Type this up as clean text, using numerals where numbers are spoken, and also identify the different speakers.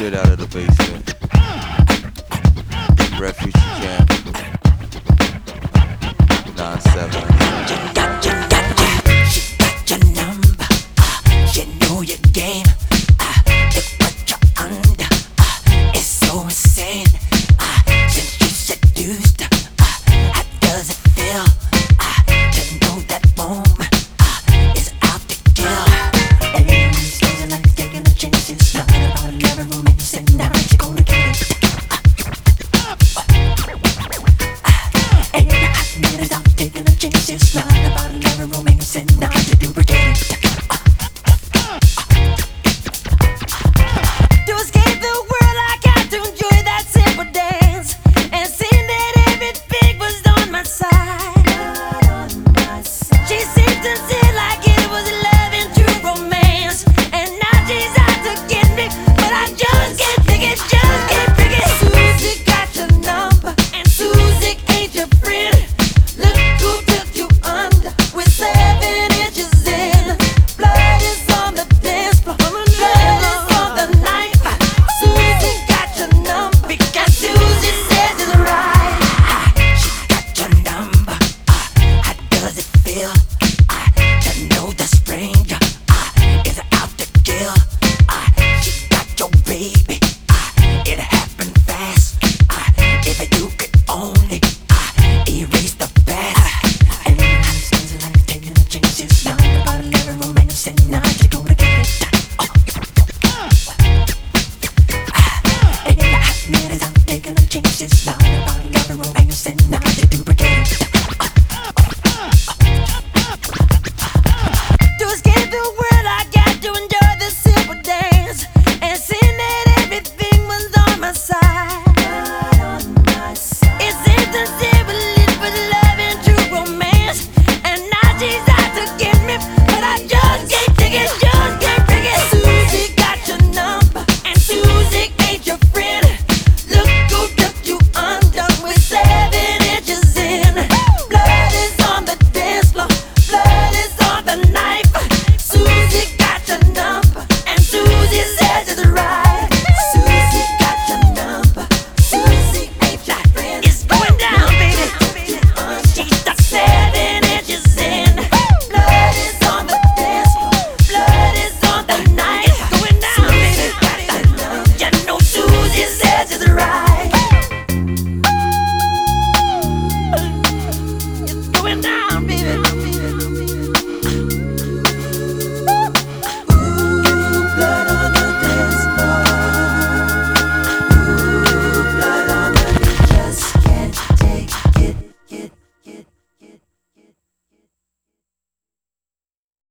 Speaker 1: shit out of the basement. Refugee camp. 9-7.
Speaker 2: She got your number. She know your game. Look what you're under. It's so insane. Since you seduced her, how does it feel to know that woman is out to kill? And these days are like taking a chance. It's not about a living room and you say now you're gonna get it. And I mean it's not taking a chance. It's not about a living room and you say now you do forget it. To escape the world, I got to enjoy that simple dance and seeing that everything was on my side. She seemed to see like it was love and true romance, and now she's out to get me, but I just can't pick it, just can't pick it. Susie got your number, and Susie ain't your friend. Look who took you under with 7 inches in. Blood is on the dance floor, blood is on the night. Susie got your number because Susie says it's right. She got your number. How does it feel to know the stranger is out to kill? She got your baby. It happened fast. If you could only erase the past. And these things are like taking a chance. It's not about a living room and you say now you're gonna get it. And I mean it's not taking a chance. It's not about a living room and you say now you do forget it.